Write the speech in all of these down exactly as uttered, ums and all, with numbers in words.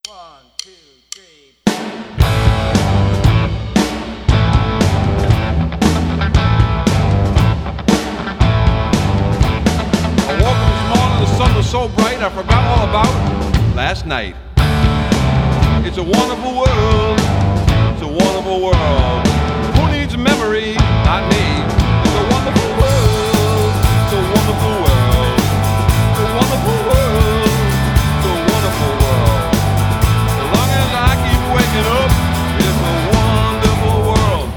One, two, three. I woke up this morning, the sun was so bright, I forgot all about last night. It's a wonderful world, it's a wonderful world. Who needs memory? Not me. It's a wonderful world, it's a wonderful world. It's a wonderful world, it's a wonderful world. As long as I keep waking up, it's a wonderful world.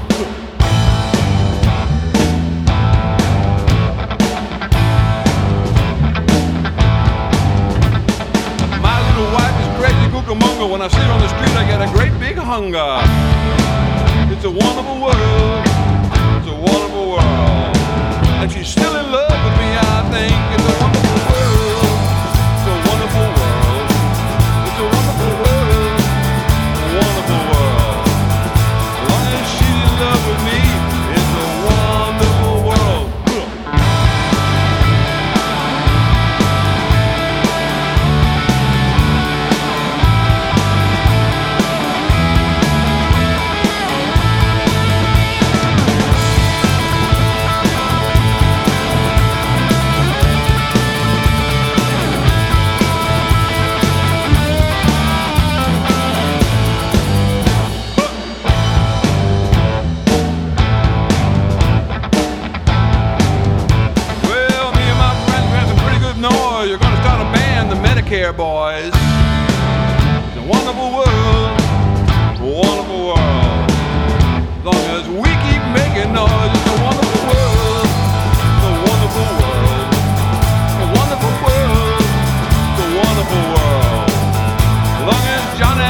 My little wife is crazy cucamonga. When I sit on the street, I get a great big hunger. It's a wonderful world, it's a wonderful world. And she's still in love with me, I think. It's a wonderful world, it's a wonderful world. It's a wonderful world, a wonderful world. As long as she's in love with me, it's a wonderful world. You're gonna start a band, the Medicare Boys. It's a wonderful world, a wonderful world. As long as we keep making noise, it's a wonderful world, it's a wonderful world, a wonderful world, it's a wonderful world. As long as Johnny